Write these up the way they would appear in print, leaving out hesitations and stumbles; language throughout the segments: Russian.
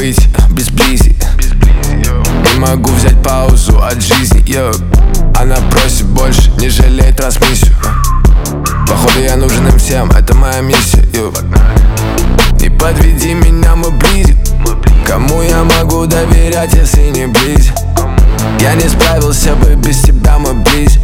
выйти без близи. Не могу взять паузу от жизни, Она просит больше, не жалей трансмиссию. Походу я нужен им всем, это моя миссия, Не подведи меня, мы близим. Кому я могу доверять, если не близим? Я не справился бы без тебя, мы близим.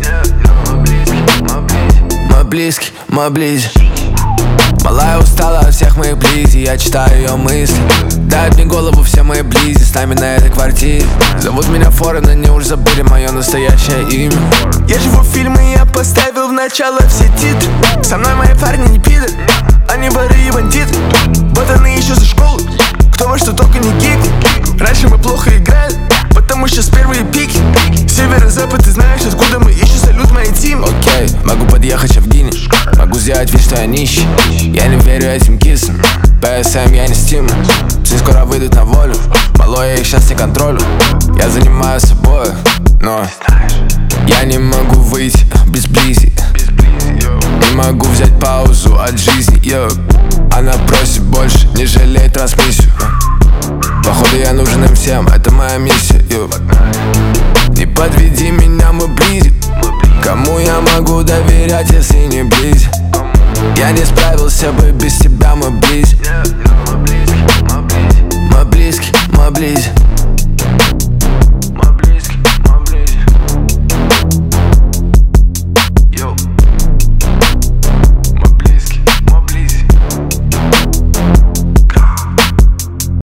Мы близки, мы близим. Малая устала от всех моих близи, я читаю ее мысли. Дают мне голову все мои близи, с нами на этой квартире. Зовут меня Форен, они уж забыли мое настоящее имя. Я живу в фильме, я поставил в начало все титры. Со мной мои парни не пидор, они воры и бандиты. Вот они еще за школу, кто во что только не гик. Раньше мы плохо играли, потому что с первые пики. Север и запад, ты знаешь, откуда мы ищем салют моей тим. Окей, могу подъехать в Гине, могу сделать вид, что я нищий. Я не верю этим кисам, PSM я не Steam. Все скоро выйдут на волю, малой, я их сейчас не контролю. Я занимаюсь собой, но я не могу выйти без близи. Не могу взять паузу от жизни, Она просит больше, не жалей трансмиссию. Походу я нужен им всем, это моя миссия, Не подведи меня, мы близим. Кому я могу доверять, если не близим? Я не справился бы без тебя, мы близим. Мы близки, мы близим.